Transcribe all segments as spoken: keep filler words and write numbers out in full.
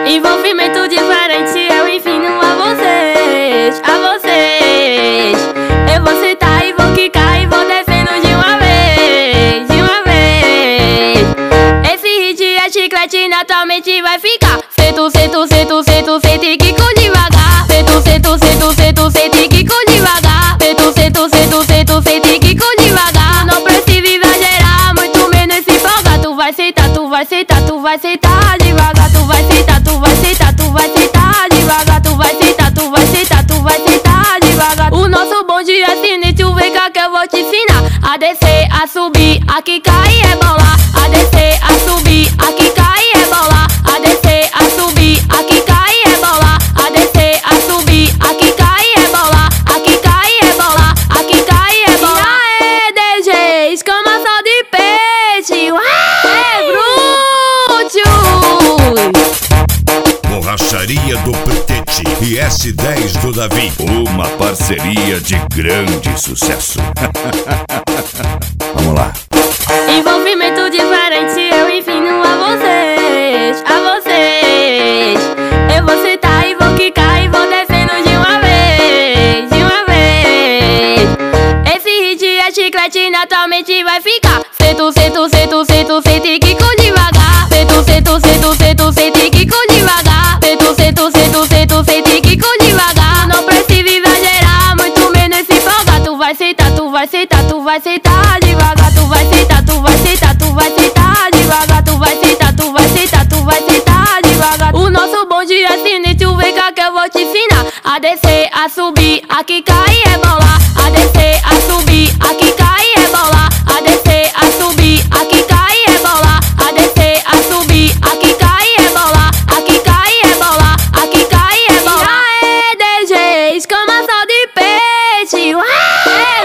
Envolvimento diferente eu ensino a vocês, a vocês. Eu vou sentar e vou quicar e vou descendo de uma vez, de uma vez. Esse hit é chiclete, naturalmente vai ficar. Sento, sento, sento, sento, sento e quico devagar. Sento, sento, sento, sento, sento e quico devagar. Sento, sento, sento, sento, sento e quico devagar. Não precisa exagerar, muito menos se empolgar. Tu vai sentar, tu vai sentar, tu vai sentar devagar. Tu vai sentar, tu vai sentar, tu vai sentar devagar. Tu vai sentar, tu vai sentar, tu vai sentar devagar. O nosso bonde é sinistro, vem cá que eu vou te ensinar a descer, a subir, a quicar e rebolar. A descer, a subir, a quicar e rebolar. A descer, a subir, a quicar e rebolar. A descer, a subir, a quicar e rebolar. A quicar e rebolar, a quicar e rebolar. E aí, D J, escamação de peixe. Ué, bruto! Borracharia do Pretete e S dez do Davi. Uma parceria de grande sucesso. Vamos lá. Envolvimento diferente eu ensino a vocês, a vocês. Eu vou sentar e vou quicar e vou descendo de uma vez, de uma vez. Esse hit é chiclete, naturalmente vai ficar. Sento, sento, sento, sento, sento e quico devagar. Sento, sento, sento, sento, sento e quico devagar. Sento, sento, sento, sento, sento e quico devagar. Não precisa exagerar, muito menos se empolgar. Tu vai sentar, tu vai sentar, tu vai sentar devagar. Tu vai sentar, tu vai sentar, tu vai sentar devagar. Tu vai sentar, tu vai sentar, tu vai sentar devagar. O nosso bonde é sinistro, vem cá que eu vou te ensinar a descer, a subir, a quicar e rebolar. A descer, a subir, a quicar e rebolar. A descer, a subir, a quicar e rebolar. A descer, a subir, a quicar e rebolar. A quicar e rebolar, a quicar e rebolar. E aí, D J, escamação de peixe. Ué,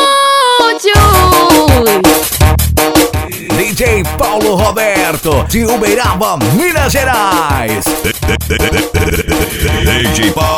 bruto! D J Paulo Roberto, de Uberaba, Minas Gerais. D J Paulo